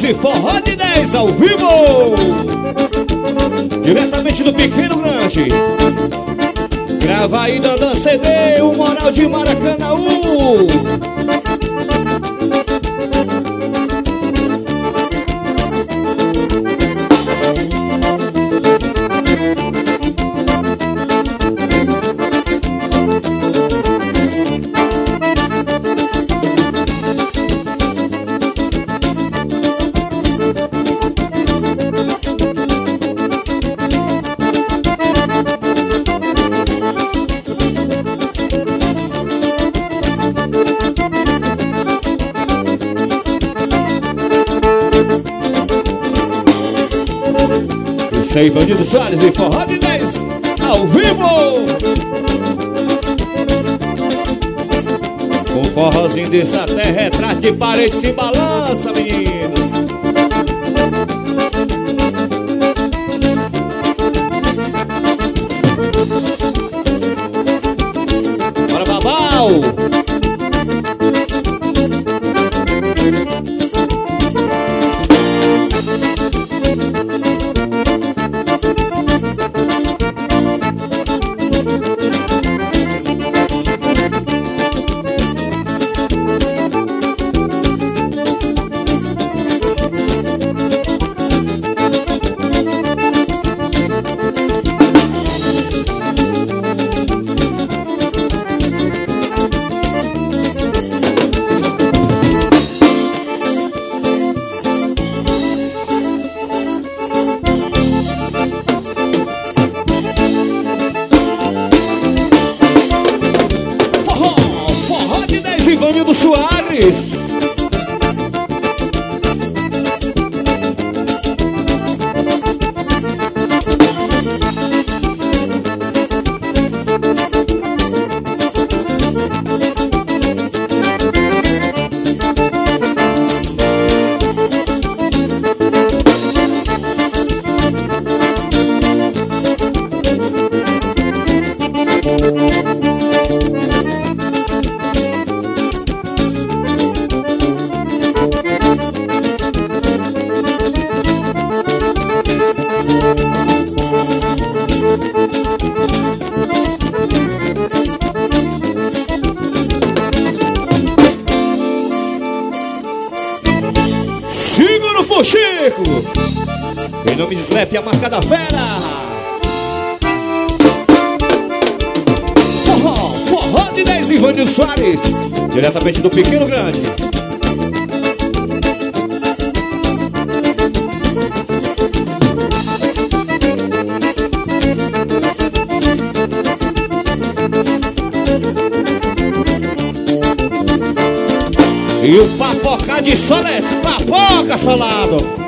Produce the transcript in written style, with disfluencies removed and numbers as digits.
e Forró de 10 ao vivo, diretamente do Pequeno Grande. Grava aí, Dandan CD, o Moral de Maracanaú. Isso aí, Ivanildo Soares e Forró de 10 ao vivo, com forrozinho desse até retrato de parede se balança, menino. Bora, Babau! Ivanildo Soares. Segura o Fuxico, em nome de Slap, a marca da fera. Forró de 10, Ivanildo Soares, diretamente do Pequeno Grande. E o Papoca de Soles, Papoca Solado.